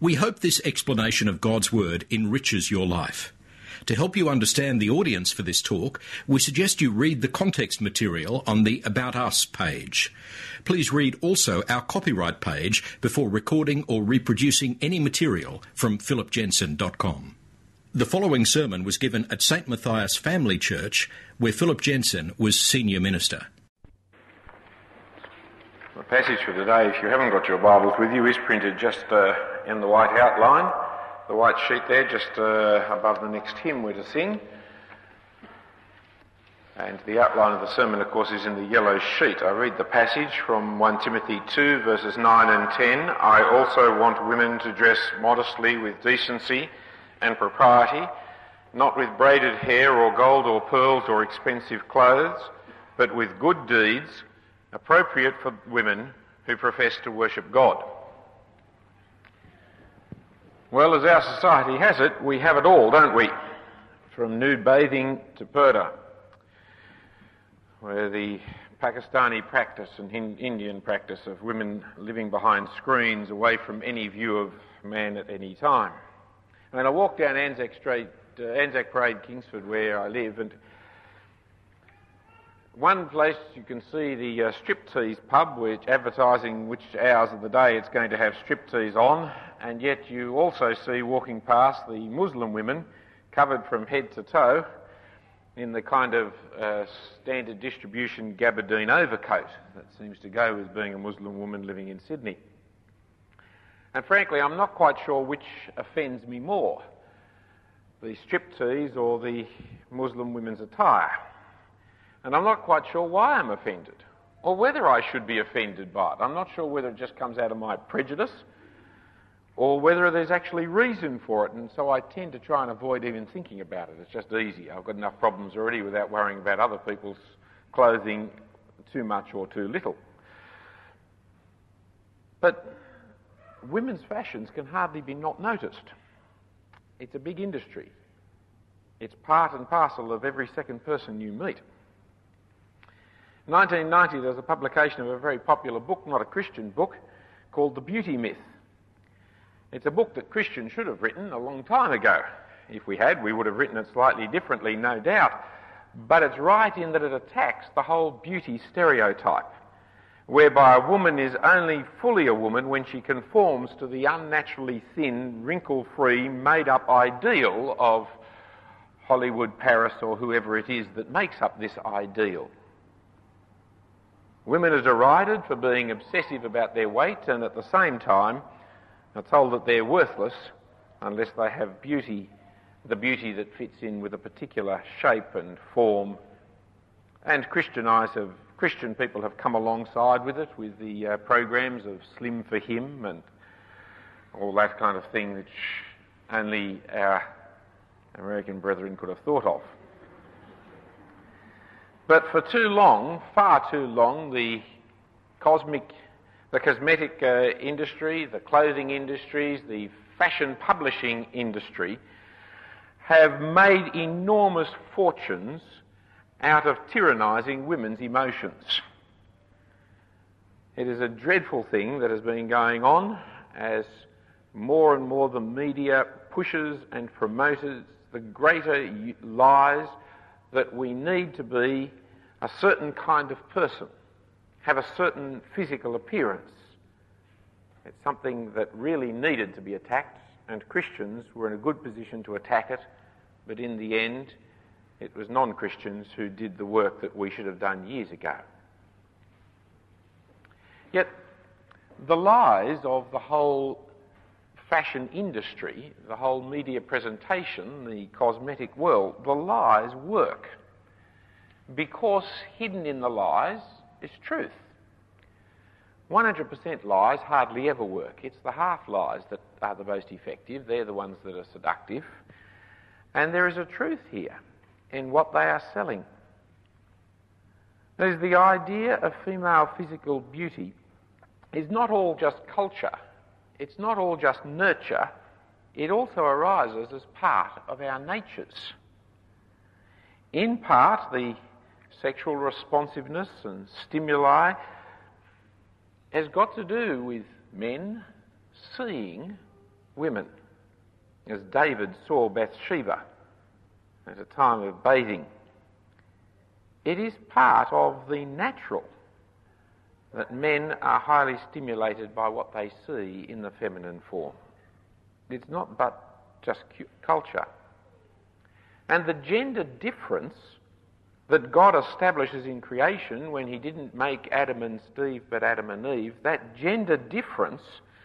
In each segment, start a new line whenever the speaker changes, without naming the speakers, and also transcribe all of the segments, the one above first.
We hope this explanation of God's Word enriches your life. To help you understand the audience for this talk, we suggest you read the context material on the About Us page. Please read also our copyright page before recording or reproducing any material from philipjensen.com. The following sermon was given at St. Matthias Family Church, where Philip Jensen was senior minister.
The passage for today, if you haven't got your Bibles with you, is printed just in the white outline, the white sheet there, just above the next hymn we're to sing. And the outline of the sermon, of course, is in the yellow sheet. I read the passage from 1 Timothy 2, verses 9 and 10. I also want women to dress modestly with decency and propriety, not with braided hair or gold or pearls or expensive clothes, but with good deeds, appropriate for women who profess to worship God. Well, as our society has it, we have it all, don't we? From nude bathing to purdah, where the Pakistani practice and Indian practice of women living behind screens away from any view of man at any time. I mean, I walked down Anzac Parade, Kingsford, where I live, and one place you can see the striptease pub, which advertising which hours of the day it's going to have striptease on, and yet you also see walking past the Muslim women covered from head to toe in the kind of standard distribution gabardine overcoat that seems to go with being a Muslim woman living in Sydney. And frankly, I'm not quite sure which offends me more, the striptease or the Muslim women's attire. And I'm not quite sure why I'm offended, or whether I should be offended by it. I'm not sure whether it just comes out of my prejudice, or whether there's actually reason for it, and so I tend to try and avoid even thinking about it. It's just easy. I've got enough problems already without worrying about other people's clothing too much or too little. But women's fashions can hardly be not noticed. It's a big industry. It's part and parcel of every second person you meet. In 1990, there was a publication of a very popular book, not a Christian book, called The Beauty Myth. It's a book that Christians should have written a long time ago. If we had, we would have written it slightly differently, no doubt. But it's right in that it attacks the whole beauty stereotype, whereby a woman is only fully a woman when she conforms to the unnaturally thin, wrinkle-free, made-up ideal of Hollywood, Paris, or whoever it is that makes up this ideal. Women are derided for being obsessive about their weight, and at the same time are told that they're worthless unless they have beauty, the beauty that fits in with a particular shape and form. And Christian people have come alongside with it, with the programs of Slim for Him and all that kind of thing which only our American brethren could have thought of. But for too long, far too long, the cosmetic industry, the clothing industries, the fashion publishing industry have made enormous fortunes out of tyrannising women's emotions. It is a dreadful thing that has been going on as more and more the media pushes and promotes the greater lies that we need to be a certain kind of person, have a certain physical appearance. It's something that really needed to be attacked, and Christians were in a good position to attack it, but in the end it was non-Christians who did the work that we should have done years ago. Yet the lies of the whole fashion industry, the whole media presentation, the cosmetic world, the lies work, because hidden in the lies is truth. 100% lies hardly ever work. It's the half lies that are the most effective. They're the ones that are seductive. And there is a truth here in what they are selling. There's the idea of female physical beauty is not all just culture. It's not all just nurture. It also arises as part of our natures. In part, the sexual responsiveness and stimuli has got to do with men seeing women, as David saw Bathsheba at a time of bathing. It is part of the natural that men are highly stimulated by what they see in the feminine form. It's not but just culture. And the gender difference that God establishes in creation when he didn't make Adam and Steve but Adam and Eve, that gender difference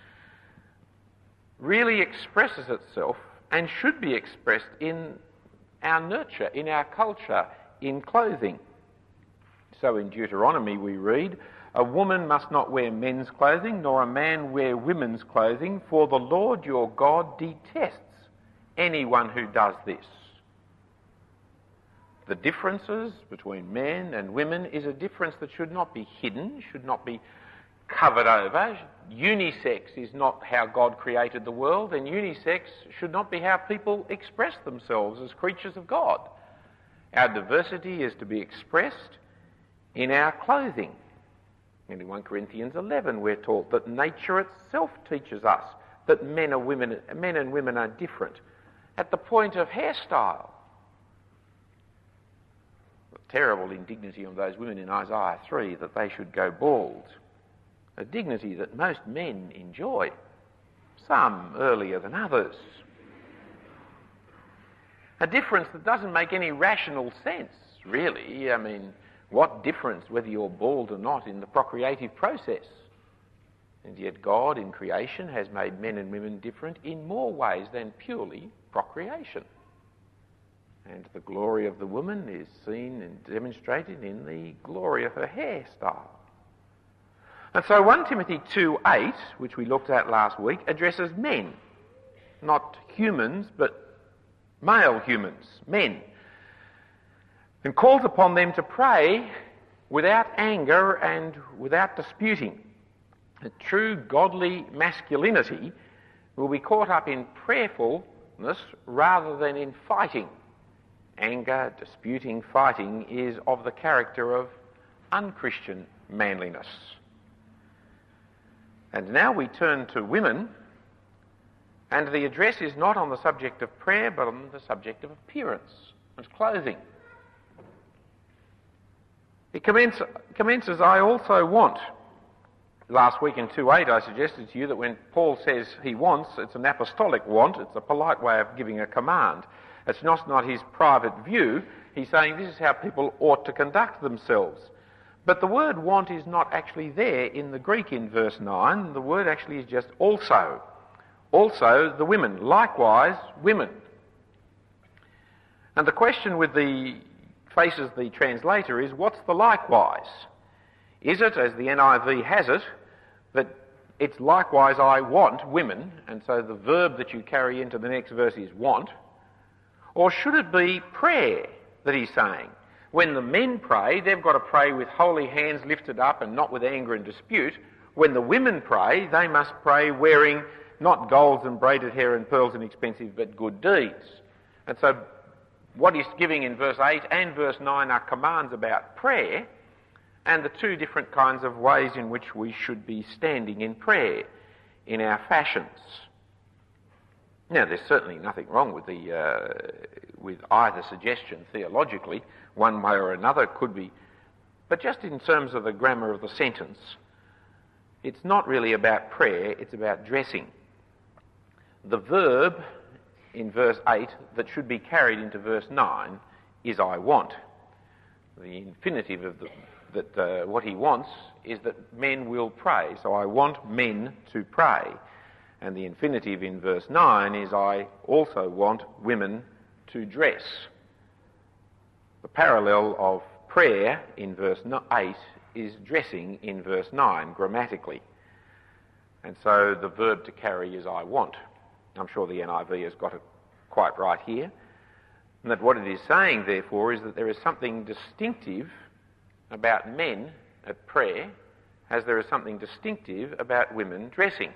really expresses itself and should be expressed in our nurture, in our culture, in clothing. So in Deuteronomy we read, "A woman must not wear men's clothing, nor a man wear women's clothing, for the Lord your God detests anyone who does this." The differences between men and women is a difference that should not be hidden, should not be covered over. Unisex is not how God created the world, and unisex should not be how people express themselves as creatures of God. Our diversity is to be expressed in our clothing. In 1 Corinthians 11 we're taught that nature itself teaches us that men and women are different at the point of hairstyle. The terrible indignity of those women in Isaiah 3 that they should go bald. A dignity that most men enjoy, some earlier than others. A difference that doesn't make any rational sense, really. I mean, what difference whether you're bald or not in the procreative process? And yet God in creation has made men and women different in more ways than purely procreation. And the glory of the woman is seen and demonstrated in the glory of her hairstyle. And so 1 Timothy 2:8, which we looked at last week, addresses men, not humans, but male humans, men, and calls upon them to pray without anger and without disputing. A true godly masculinity will be caught up in prayerfulness rather than in fighting. Anger, disputing, fighting is of the character of unchristian manliness. And now we turn to women, and the address is not on the subject of prayer, but on the subject of appearance and clothing. It commences, "I also want." Last week in 2:8 I suggested to you that when Paul says he wants, it's an apostolic want, it's a polite way of giving a command. It's not his private view. He's saying this is how people ought to conduct themselves. But the word want is not actually there in the Greek in verse 9. The word actually is just also. Also the women. Likewise women. And the question with the faces the translator is, what's the likewise? Is it, as the NIV has it, that it's likewise I want women, and so the verb that you carry into the next verse is want? Or should it be prayer that he's saying? When the men pray, they've got to pray with holy hands lifted up and not with anger and dispute. When the women pray, they must pray wearing not golds and braided hair and pearls and expensive, but good deeds. And so what he's giving in verse 8 and verse 9 are commands about prayer and the two different kinds of ways in which we should be standing in prayer in our fashions. Now, there's certainly nothing wrong with either suggestion theologically. One way or another could be. But just in terms of the grammar of the sentence, it's not really about prayer, it's about dressing. The verb in verse 8 that should be carried into verse 9 is I want. The infinitive of what he wants is that men will pray. So I want men to pray. And the infinitive in verse 9 is I also want women to dress. The parallel of prayer in verse 8 is dressing in verse 9 grammatically. And so the verb to carry is I want. I'm sure the NIV has got it quite right here. And that what it is saying, therefore, is that there is something distinctive about men at prayer as there is something distinctive about women dressing.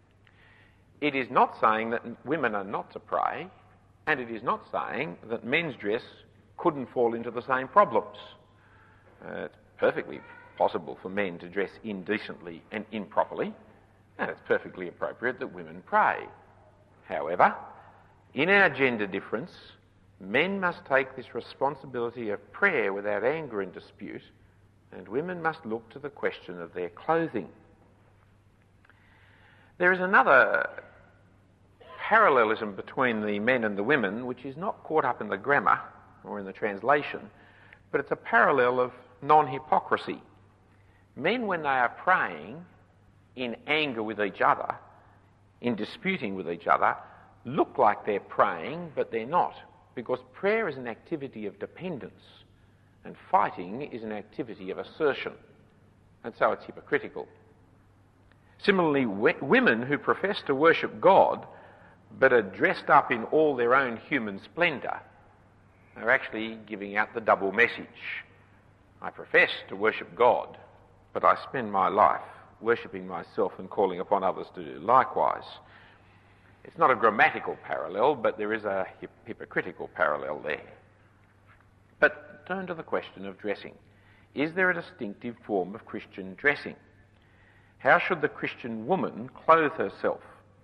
It is not saying that women are not to pray, and it is not saying that men's dress couldn't fall into the same problems. It's perfectly possible for men to dress indecently and improperly, and it's perfectly appropriate that women pray. However, in our gender difference, men must take this responsibility of prayer without anger and dispute, and women must look to the question of their clothing. There is another parallelism between the men and the women which is not caught up in the grammar or in the translation, but it's a parallel of non-hypocrisy. Men, when they are praying in anger with each other, in disputing with each other, look like they're praying, but they're not, because prayer is an activity of dependence and fighting is an activity of assertion, and so it's hypocritical. Similarly, women who profess to worship God but are dressed up in all their own human splendour are actually giving out the double message. I profess to worship God, but I spend my life worshipping myself and calling upon others to do likewise. It's not a grammatical parallel, but there is a hypocritical parallel there. But turn to the question of dressing. Is there a distinctive form of Christian dressing? How should the Christian woman clothe herself?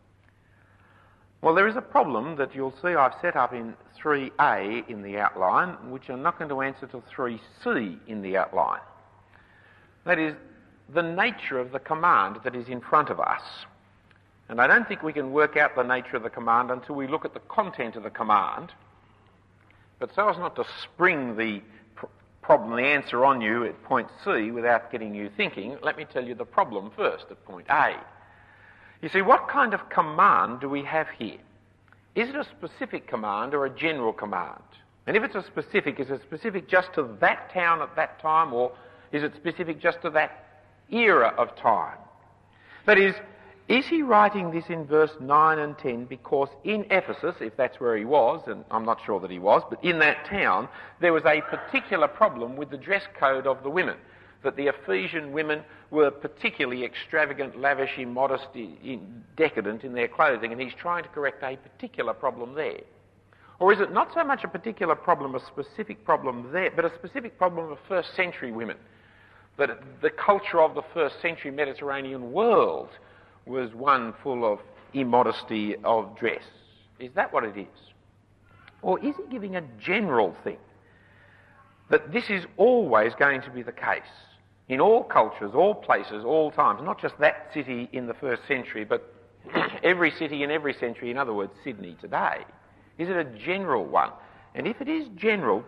Well, there is a problem that you'll see I've set up in 3A in the outline, which I'm not going to answer till 3C in the outline. That is, the nature of the command that is in front of us. And I don't think we can work out the nature of the command until we look at the content of the command. But so as not to spring the problem, the answer on you at point C without getting you thinking, let me tell you the problem first at point A. You see, what kind of command do we have here? Is it a specific command or a general command? And if it's a specific, is it specific just to that town at that time, or is it specific just to that era of time? That is he writing this in verse 9 and 10 because in Ephesus, if that's where he was, and I'm not sure that he was, but in that town, there was a particular problem with the dress code of the women, that the Ephesian women were particularly extravagant, lavish, immodest, decadent in their clothing, and he's trying to correct a particular problem there. Or is it not so much a particular problem, a specific problem there, but a specific problem of first century women? That the culture of the first century Mediterranean world was one full of immodesty of dress. Is that what it is? Or is he giving a general thing? That this is always going to be the case in all cultures, all places, all times, not just that city in the first century, but every city in every century, in other words, Sydney today. Is it a general one? And if it is general,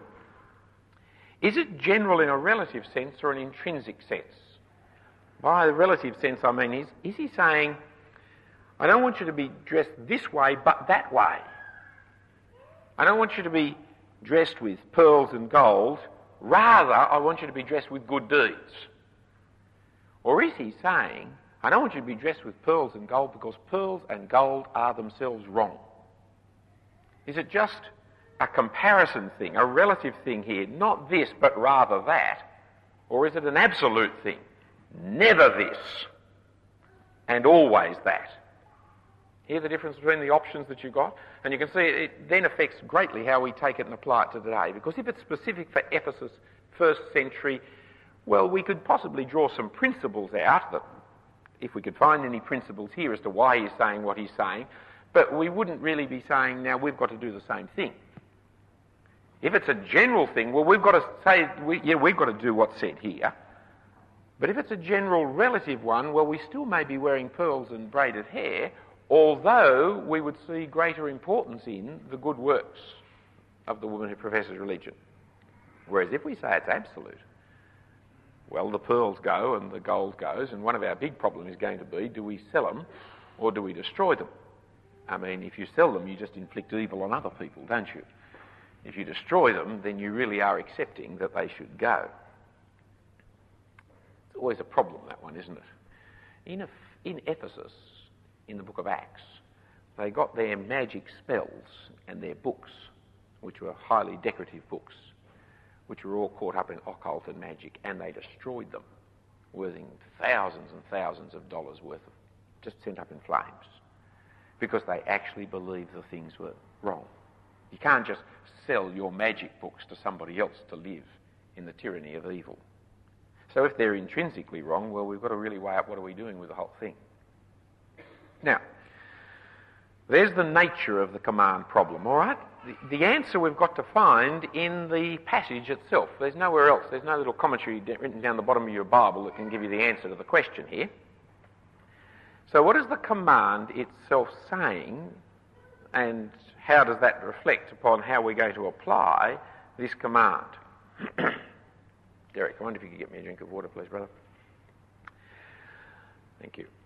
is it general in a relative sense or an intrinsic sense? By the relative sense, I mean, is he saying, I don't want you to be dressed this way, but that way. I don't want you to be dressed with pearls and gold. Rather, I want you to be dressed with good deeds. Or is he saying, I don't want you to be dressed with pearls and gold because pearls and gold are themselves wrong? Is it just a comparison thing, a relative thing here, not this but rather that? Or is it an absolute thing? Never this and always that. Hear the difference between the options that you got? And you can see it then affects greatly how we take it and apply it to today. Because if it's specific for Ephesus, first century, well, we could possibly draw some principles out, that if we could find any principles here as to why he's saying what he's saying, but we wouldn't really be saying, now we've got to do the same thing. If it's a general thing, well, we've got to say, we've got to do what's said here. But if it's a general relative one, well, we still may be wearing pearls and braided hair, although we would see greater importance in the good works of the woman who professes religion. Whereas if we say it's absolute, well, the pearls go and the gold goes, and one of our big problems is going to be, do we sell them or do we destroy them? I mean, if you sell them, you just inflict evil on other people, don't you? If you destroy them, then you really are accepting that they should go. It's always a problem, that one, isn't it? In Ephesus, in the book of Acts, they got their magic spells and their books, which were highly decorative books, which were all caught up in occult and magic, and they destroyed them, worth thousands and thousands of dollars worth of, just sent up in flames, because they actually believed the things were wrong. You can't just sell your magic books to somebody else to live in the tyranny of evil. So if they're intrinsically wrong, well, we've got to really weigh up what are we doing with the whole thing. Now, There's the nature of the command problem, all right? The answer we've got to find in the passage itself. There's nowhere else. There's no little commentary written down the bottom of your Bible that can give you the answer to the question here. So what is the command itself saying, and how does that reflect upon how we're going to apply this command? Derek, I wonder if you could get me a drink of water, please, brother. Thank you.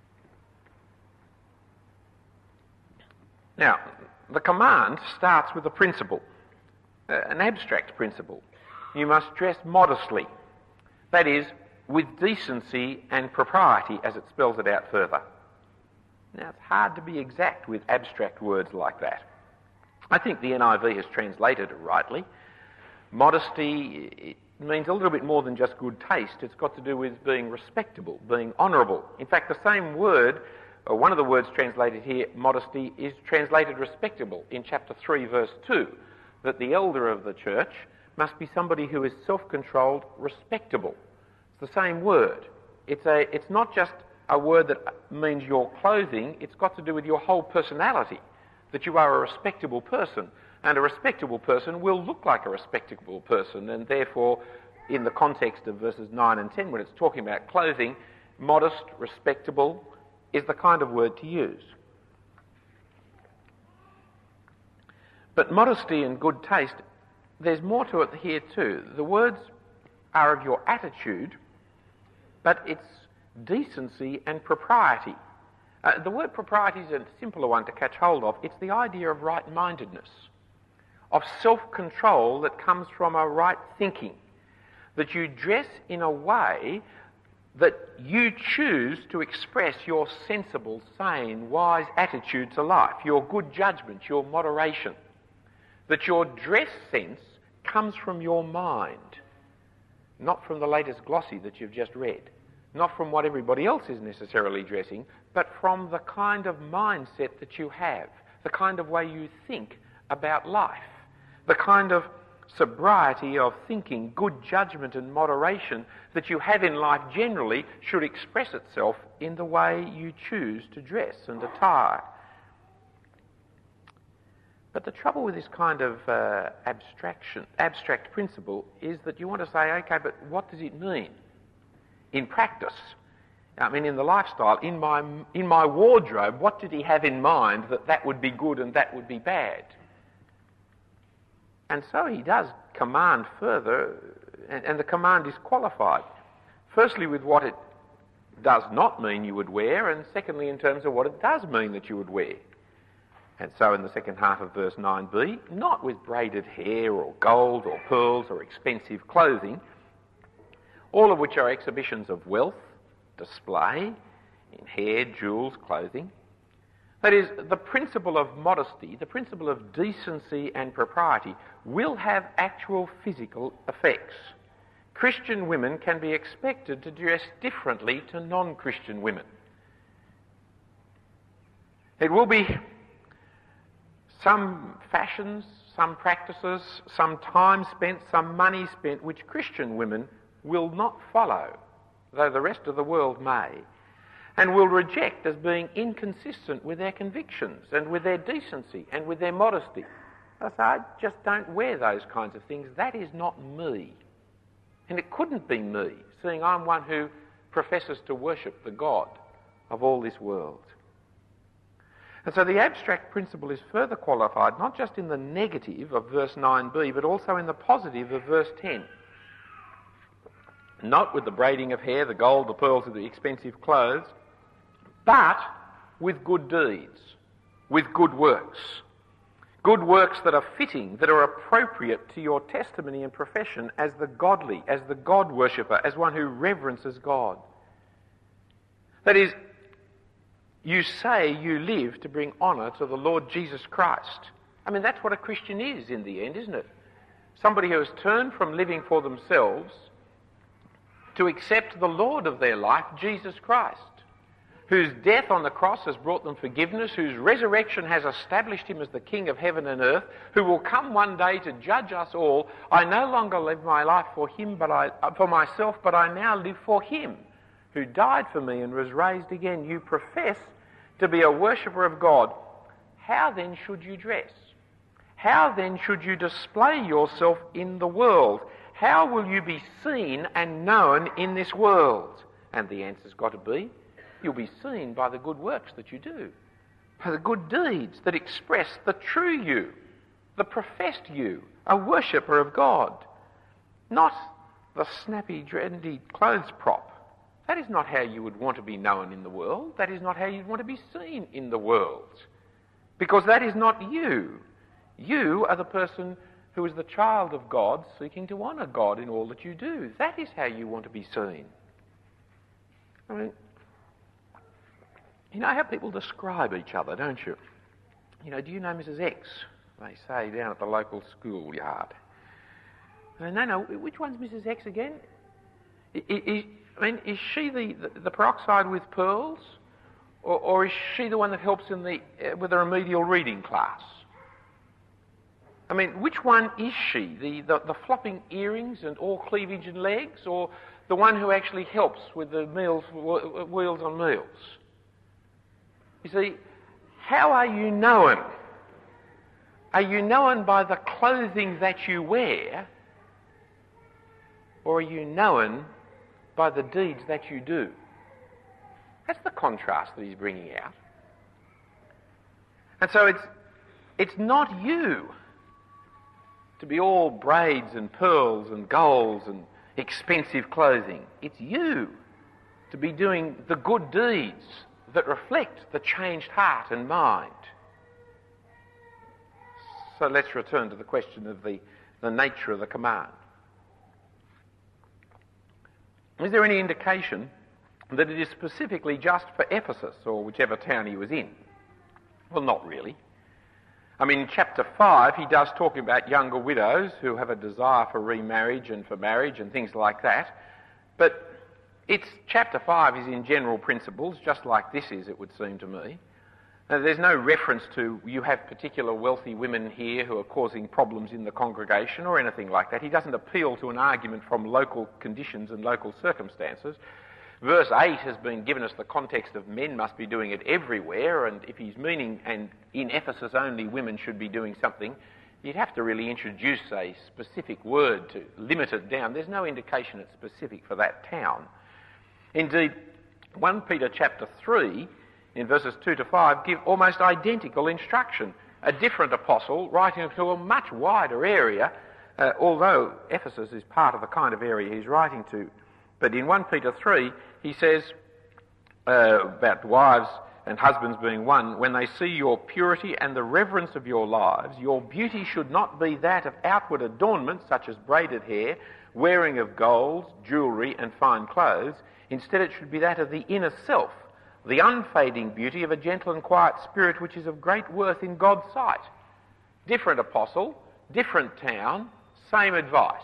Now, the command starts with a principle, an abstract principle. You must dress modestly. That is, with decency and propriety, as it spells it out further. Now, it's hard to be exact with abstract words like that. I think the NIV has translated it rightly. Modesty, it means a little bit more than just good taste. It's got to do with being respectable, being honourable. In fact, the same word, or one of the words translated here, modesty, is translated respectable in chapter 3, verse 2, that the elder of the church must be somebody who is self-controlled, respectable. It's the same word. It's not just a word that means your clothing, it's got to do with your whole personality, that you are a respectable person. And a respectable person will look like a respectable person, and therefore, in the context of verses 9 and 10, when it's talking about clothing, modest, respectable, is the kind of word to use. But modesty and good taste, there's more to it here too. The words are of your attitude, but it's decency and propriety. The word propriety is a simpler one to catch hold of. It's the idea of right-mindedness, of self-control that comes from a right thinking, that you dress in a way that you choose to express your sensible, sane, wise attitude to life, your good judgment, your moderation, that your dress sense comes from your mind, not from the latest glossy that you've just read, not from what everybody else is necessarily dressing, but from the kind of mindset that you have, the kind of way you think about life, the kind of sobriety of thinking, good judgment and moderation that you have in life generally should express itself in the way you choose to dress and attire. But the trouble with this kind of abstract principle is that you want to say, okay, but what does it mean in practice? I mean, in the lifestyle, in my wardrobe, what did he have in mind that would be good and that would be bad? And so he does command further, and the command is qualified. Firstly, with what it does not mean you would wear, and secondly, in terms of what it does mean that you would wear. And so in the second half of verse 9b, not with braided hair or gold or pearls or expensive clothing, all of which are exhibitions of wealth, display, in hair, jewels, clothing. That is, the principle of modesty, the principle of decency and propriety will have actual physical effects. Christian women can be expected to dress differently to non-Christian women. It will be some fashions, some practices, some time spent, some money spent, which Christian women will not follow, though the rest of the world may, and will reject as being inconsistent with their convictions and with their decency and with their modesty. I say, I just don't wear those kinds of things. That is not me. And it couldn't be me, seeing I'm one who professes to worship the God of all this world. And so the abstract principle is further qualified, not just in the negative of verse 9b, but also in the positive of verse 10. Not with the braiding of hair, the gold, the pearls, or the expensive clothes, but with good deeds, with good works. Good works that are fitting, that are appropriate to your testimony and profession as the godly, as the God worshipper, as one who reverences God. That is, you say you live to bring honour to the Lord Jesus Christ. I mean, that's what a Christian is in the end, isn't it? Somebody who has turned from living for themselves to accept the Lord of their life, Jesus Christ, whose death on the cross has brought them forgiveness, whose resurrection has established him as the King of heaven and earth, who will come one day to judge us all. I no longer live my life for myself, but I now live for him, who died for me and was raised again. You profess to be a worshipper of God. how then should you dress? How then should you display yourself in the world? How will you be seen and known in this world? And the answer's got to be, you'll be seen by the good works that you do, by the good deeds that express the true you, the professed you, a worshipper of God, not the snappy, trendy clothes prop. That is not how you would want to be known in the world. That is not how you'd want to be seen in the world. Because that is not you. You are the person who is the child of God, seeking to honour God in all that you do. That is how you want to be seen. I mean, you know how people describe each other, don't you? You know, do you know Mrs. X? They say down at the local schoolyard. No, which one's Mrs. X again? Is she the peroxide with pearls? Or is she the one that helps with the remedial reading class? I mean, which one is she? The flopping earrings and all cleavage and legs, or the one who actually helps with the wheels on meals? You see, how are you known? Are you known by the clothing that you wear, or are you known by the deeds that you do? That's the contrast that he's bringing out. And so it's not you to be all braids and pearls and golds and expensive clothing. It's you to be doing the good deeds that reflect the changed heart and mind. So let's return to the question of the nature of the command. Is there any indication that it is specifically just for Ephesus or whichever town he was in? Well, not really. I mean, in chapter 5, he does talk about younger widows who have a desire for remarriage and for marriage and things like that. But chapter 5 is in general principles, just like this is, it would seem to me. There's no reference to you have particular wealthy women here who are causing problems in the congregation or anything like that. He doesn't appeal to an argument from local conditions and local circumstances. Verse 8 has been given us the context of men must be doing it everywhere, and if he's meaning, and in Ephesus only women should be doing something, you'd have to really introduce a specific word to limit it down. There's no indication it's specific for that town. Indeed, 1 Peter chapter 3, in verses 2 to 5, give almost identical instruction. A different apostle writing to a much wider area, although Ephesus is part of the kind of area he's writing to. But in 1 Peter 3, he says about wives and husbands being one, when they see your purity and the reverence of your lives, your beauty should not be that of outward adornment, such as braided hair, wearing of gold, jewellery and fine clothes. Instead, it should be that of the inner self, the unfading beauty of a gentle and quiet spirit, which is of great worth in God's sight. Different apostle, different town, same advice.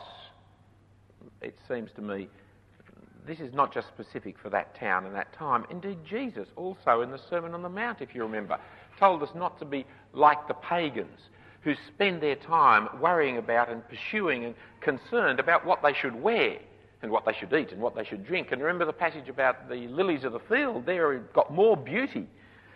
It seems to me this is not just specific for that town and that time. Indeed, Jesus also in the Sermon on the Mount, if you remember, told us not to be like the pagans who spend their time worrying about and pursuing and concerned about what they should wear and what they should eat and what they should drink. And remember the passage about the lilies of the field, they've got more beauty.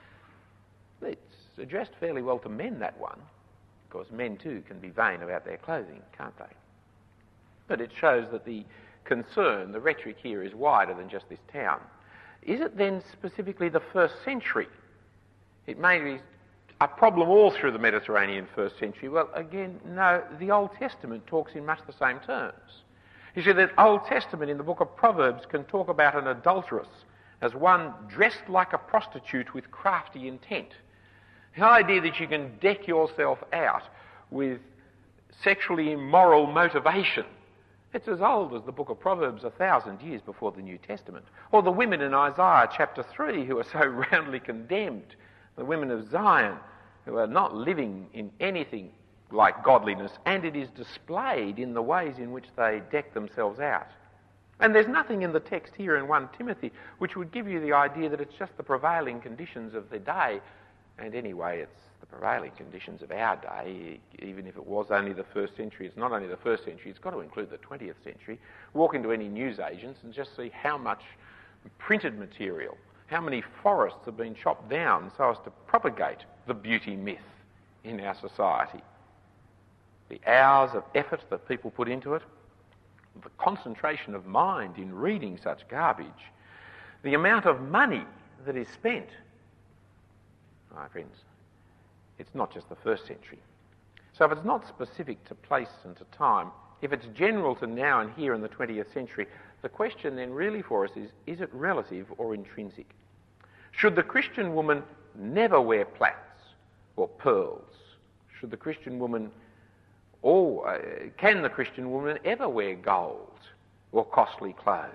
It's addressed fairly well to men, that one. Of course, men too can be vain about their clothing, can't they? But it shows that the concern, the rhetoric here is wider than just this town. Is it then specifically the first century? It may be a problem all through the Mediterranean first century. Well, again, no, the Old Testament talks in much the same terms. You see, the Old Testament in the book of Proverbs can talk about an adulteress as one dressed like a prostitute with crafty intent. The idea that you can deck yourself out with sexually immoral motivation, it's as old as the book of Proverbs, 1,000 years before the New Testament. Or the women in Isaiah chapter 3 who are so roundly condemned, the women of Zion who are not living in anything like godliness, and it is displayed in the ways in which they deck themselves out. And there's nothing in the text here in 1 Timothy which would give you the idea that it's just the prevailing conditions of the day, and anyway it's the prevailing conditions of our day. Even if it was only the first century, it's not only the first century, it's got to include the 20th century. Walk into any newsagents and just see how much printed material, how many forests have been chopped down so as to propagate the beauty myth in our society. The hours of effort that people put into it, the concentration of mind in reading such garbage, the amount of money that is spent. My friends, it's not just the first century. So if it's not specific to place and to time, if it's general to now and here in the 20th century, the question then really for us is it relative or intrinsic? Should the Christian woman never wear plaits or pearls? Should the Christian woman, can the Christian woman ever wear gold or costly clothes?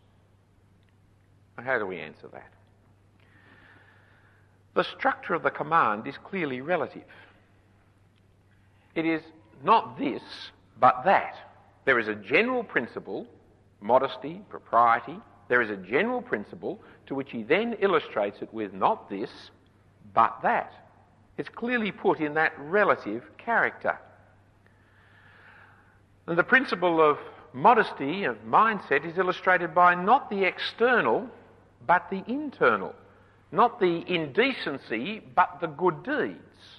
How do we answer that? The structure of the command is clearly relative. It is not this, but that. There is a general principle, modesty, propriety. There is a general principle to which he then illustrates it with not this, but that. It's clearly put in that relative character. And the principle of modesty, of mindset, is illustrated by not the external, but the internal. Not the indecency, but the good deeds.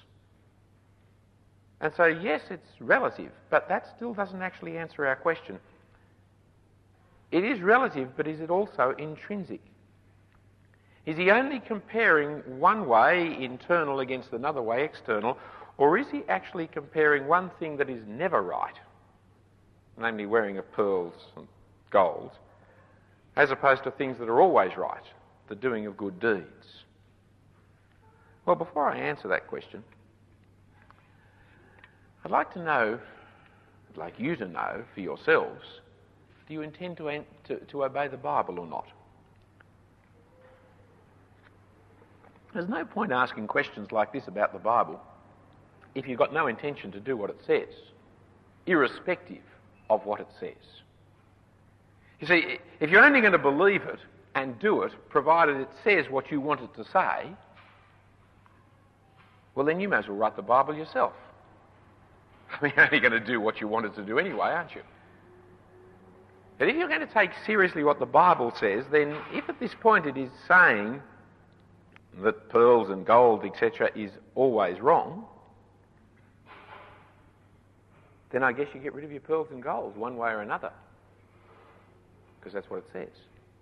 And so, yes, it's relative, but that still doesn't actually answer our question. It is relative, but is it also intrinsic? Is he only comparing one way, internal, against another way, external, or is he actually comparing one thing that is never right, namely wearing of pearls and gold, as opposed to things that are always right, the doing of good deeds? Well, before I answer that question, I'd like you to know for yourselves, do you intend to obey the Bible or not? There's no point asking questions like this about the Bible if you've got no intention to do what it says, irrespective of what it says. You see, if you're only going to believe it and do it, provided it says what you want it to say, well, then you may as well write the Bible yourself. I mean, you're only going to do what you want it to do anyway, aren't you? But if you're going to take seriously what the Bible says, then if at this point it is saying that pearls and gold, etc., is always wrong, then I guess you get rid of your pearls and gold one way or another, because that's what it says.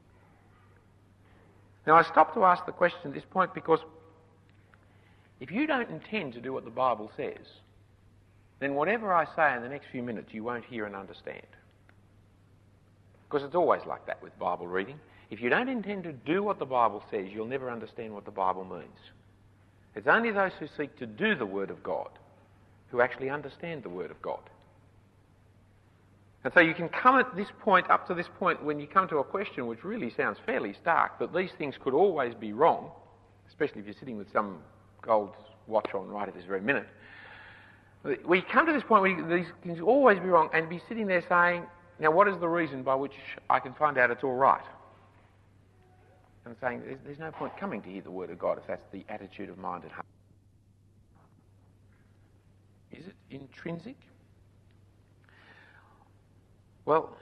Now, I stop to ask the question at this point because if you don't intend to do what the Bible says, then whatever I say in the next few minutes you won't hear and understand. Because it's always like that with Bible reading. If you don't intend to do what the Bible says, you'll never understand what the Bible means. It's only those who seek to do the Word of God who actually understand the Word of God. And so you can come at this point, up to this point, when you come to a question which really sounds fairly stark, that these things could always be wrong, especially if you're sitting with some gold watch on right at this very minute. We come to this point where these things always be wrong and be sitting there saying, now what is the reason by which I can find out it's all right? And saying there's no point coming to hear the Word of God if that's the attitude of mind and heart. Is it intrinsic? Well,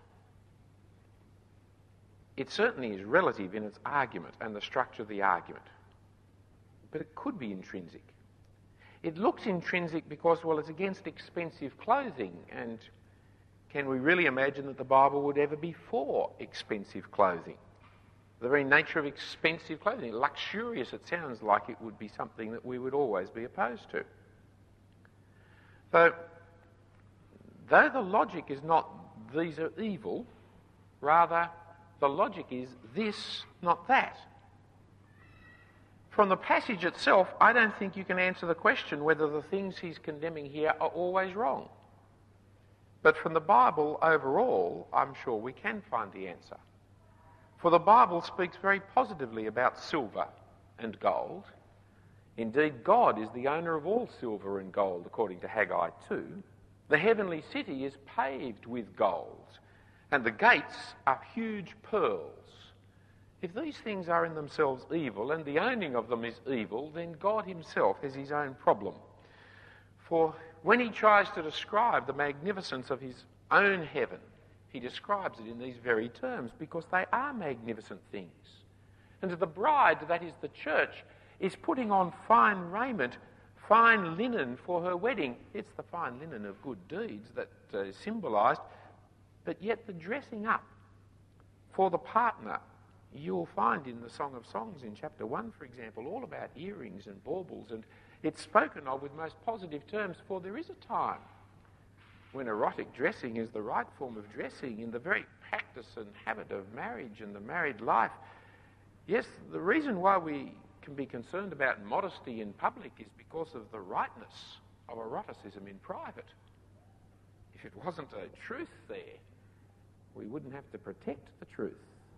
it certainly is relative in its argument and the structure of the argument. But it could be intrinsic. It looks intrinsic because, well, it's against expensive clothing, and can we really imagine that the Bible would ever be for expensive clothing? The very nature of expensive clothing, luxurious, it sounds like it would be something that we would always be opposed to. So, though the logic is not these are evil, rather the logic is this, not that. From the passage itself, I don't think you can answer the question whether the things he's condemning here are always wrong. But from the Bible overall, I'm sure we can find the answer. For the Bible speaks very positively about silver and gold. Indeed, God is the owner of all silver and gold, according to Haggai 2. The heavenly city is paved with gold, and the gates are huge pearls. If these things are in themselves evil, and the owning of them is evil, then God himself has his own problem. For when he tries to describe the magnificence of his own heaven, he describes it in these very terms, because they are magnificent things. And to the bride, that is the church, is putting on fine raiment, fine linen for her wedding. It's the fine linen of good deeds that is symbolised, but yet the dressing up for the partner, you'll find in the Song of Songs in chapter 1, for example, all about earrings and baubles, and it's spoken of with most positive terms, for there is a time when erotic dressing is the right form of dressing in the very practice and habit of marriage and the married life. Yes, the reason why we can be concerned about modesty in public is because of the rightness of eroticism in private. If it wasn't a truth there, we wouldn't have to protect the truth.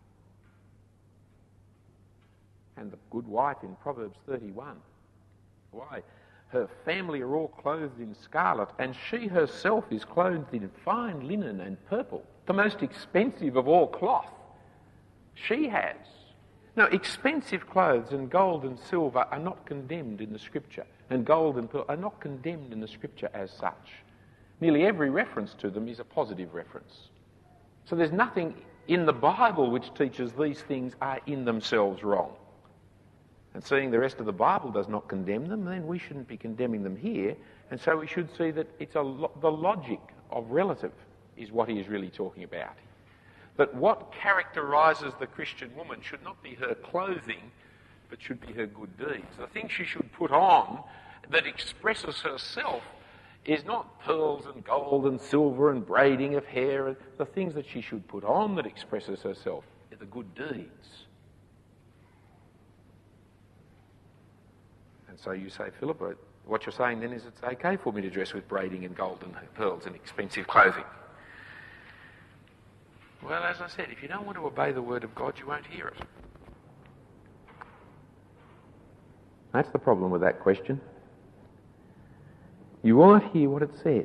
And the good wife in Proverbs 31, why? Her family are all clothed in scarlet, and she herself is clothed in fine linen and purple, the most expensive of all cloth she has. Now, expensive clothes and gold and silver are not condemned in the Scripture, and gold and pearl are not condemned in the Scripture as such. Nearly every reference to them is a positive reference. So there's nothing in the Bible which teaches these things are in themselves wrong. And seeing the rest of the Bible does not condemn them, then we shouldn't be condemning them here. And so we should see that it's the logic of relative is what he is really talking about. That what characterises the Christian woman should not be her clothing, but should be her good deeds. The thing she should put on that expresses herself is not pearls and gold and silver and braiding of hair. The things that she should put on that expresses herself are the good deeds. And so you say, Philip, what you're saying then is it's okay for me to dress with braiding and gold and pearls and expensive clothing. Well, as I said, if you don't want to obey the word of God, you won't hear it. That's the problem with that question. You won't hear what it says.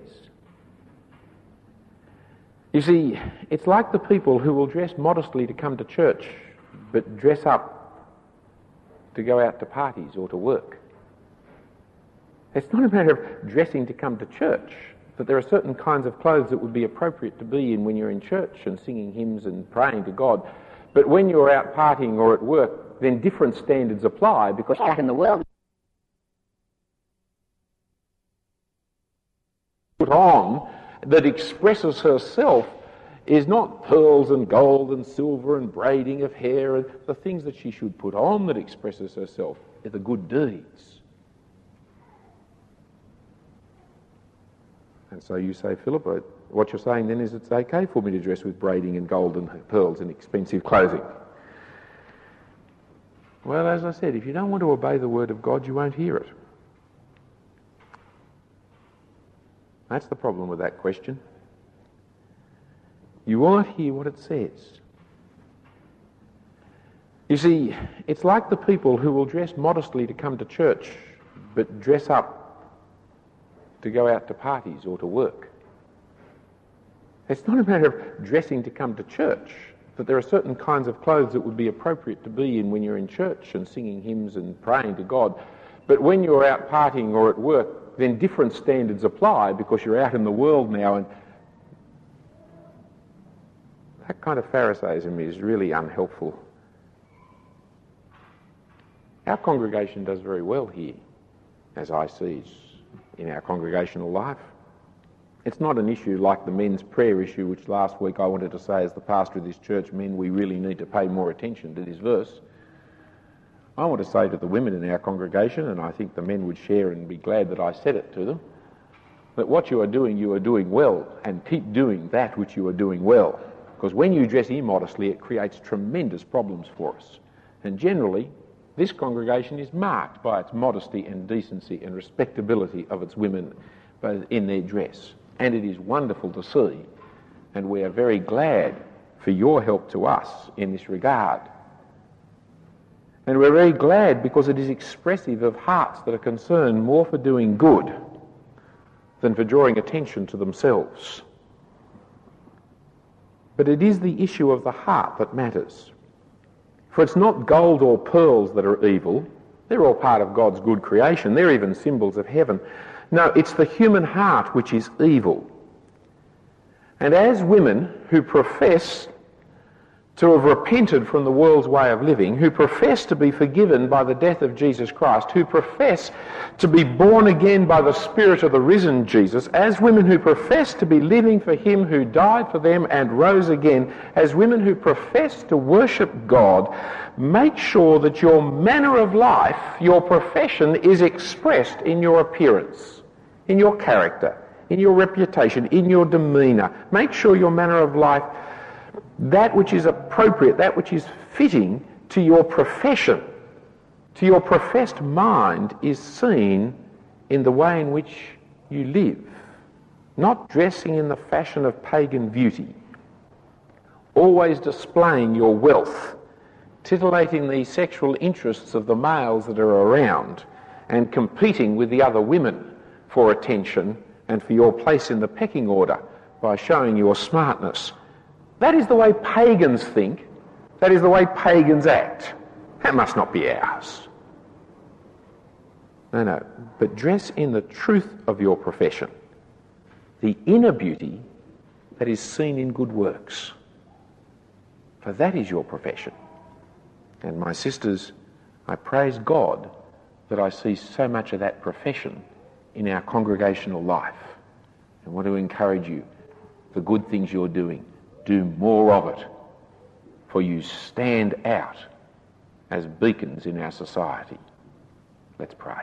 You see, it's like the people who will dress modestly to come to church, but dress up to go out to parties or to work. It's not a matter of dressing to come to church, but there are certain kinds of clothes that would be appropriate to be in when you're in church and singing hymns and praying to God. But when you're out partying or at work, then different standards apply because out in the world put on that expresses herself is not pearls and gold and silver and braiding of hair. And the things that she should put on that expresses herself are the good deeds. And so you say, Philip, what you're saying then is it's okay for me to dress with braiding and gold and pearls and expensive clothing. Well, as I said, if you don't want to obey the word of God, you won't hear it. That's the problem with that question. You won't hear what it says. You see, it's like the people who will dress modestly to come to church, but dress up to go out to parties or to work. It's not a matter of dressing to come to church, but there are certain kinds of clothes that would be appropriate to be in when you're in church and singing hymns and praying to God. But when you're out partying or at work, then different standards apply because you're out in the world now, and that kind of Pharisaism is really unhelpful. Our congregation does very well here, as I see in our congregational life. It's not an issue like the men's prayer issue, which last week I wanted to say as the pastor of this church, men, we really need to pay more attention to this verse. I want to say to the women in our congregation, and I think the men would share and be glad that I said it to them, that what you are doing well, and keep doing that which you are doing well. Because when you dress immodestly, it creates tremendous problems for us. And generally, this congregation is marked by its modesty and decency and respectability of its women in their dress. And it is wonderful to see. And we are very glad for your help to us in this regard. And we're very glad because it is expressive of hearts that are concerned more for doing good than for drawing attention to themselves. But it is the issue of the heart that matters. For it's not gold or pearls that are evil. They're all part of God's good creation. They're even symbols of heaven. No, it's the human heart which is evil. And as women who profess to have repented from the world's way of living, who profess to be forgiven by the death of Jesus Christ, who profess to be born again by the Spirit of the risen Jesus, as women who profess to be living for him who died for them and rose again, as women who profess to worship God, make sure that your manner of life, your profession, is expressed in your appearance, in your character, in your reputation, in your demeanour. Make sure your manner of life, that which is appropriate, that which is fitting to your profession, to your professed mind, is seen in the way in which you live. Not dressing in the fashion of pagan beauty, always displaying your wealth, titillating the sexual interests of the males that are around, and competing with the other women for attention and for your place in the pecking order by showing your smartness. That is the way pagans think. That is the way pagans act. That must not be ours. No. But dress in the truth of your profession, the inner beauty that is seen in good works. For that is your profession. And my sisters, I praise God that I see so much of that profession in our congregational life. I want to encourage you, the good things you're doing, do more of it, for you stand out as beacons in our society. Let's pray.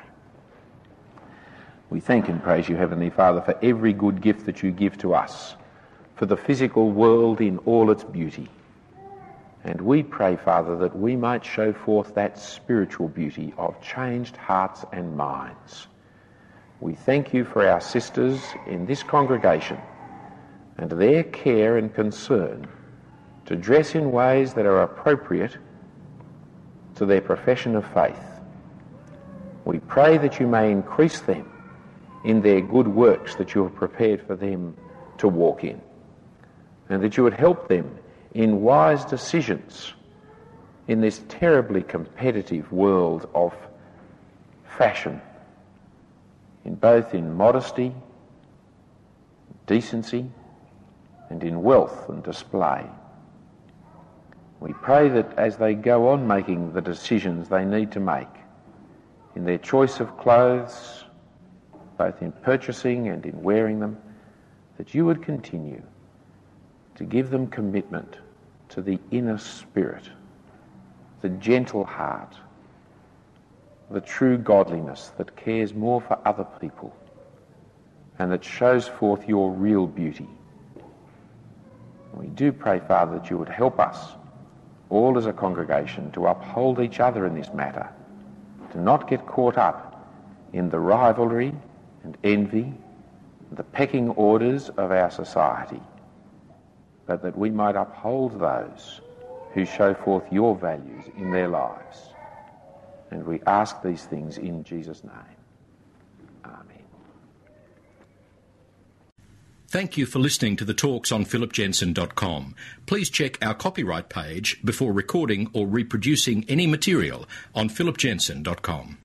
We thank and praise you, Heavenly Father, for every good gift that you give to us, for the physical world in all its beauty. And we pray, Father, that we might show forth that spiritual beauty of changed hearts and minds. We thank you for our sisters in this congregation and their care and concern to dress in ways that are appropriate to their profession of faith. We pray that you may increase them in their good works that you have prepared for them to walk in, and that you would help them in wise decisions in this terribly competitive world of fashion, in both in modesty, decency, and in wealth and display. We pray that as they go on making the decisions they need to make in their choice of clothes, both in purchasing and in wearing them, that you would continue to give them commitment to the inner spirit, the gentle heart, the true godliness that cares more for other people and that shows forth your real beauty. We do pray, Father, that you would help us all as a congregation to uphold each other in this matter, to not get caught up in the rivalry and envy, the pecking orders of our society, but that we might uphold those who show forth your values in their lives. And we ask these things in Jesus' name. Amen.
Thank you for listening to the talks on philipjensen.com. Please check our copyright page before recording or reproducing any material on philipjensen.com.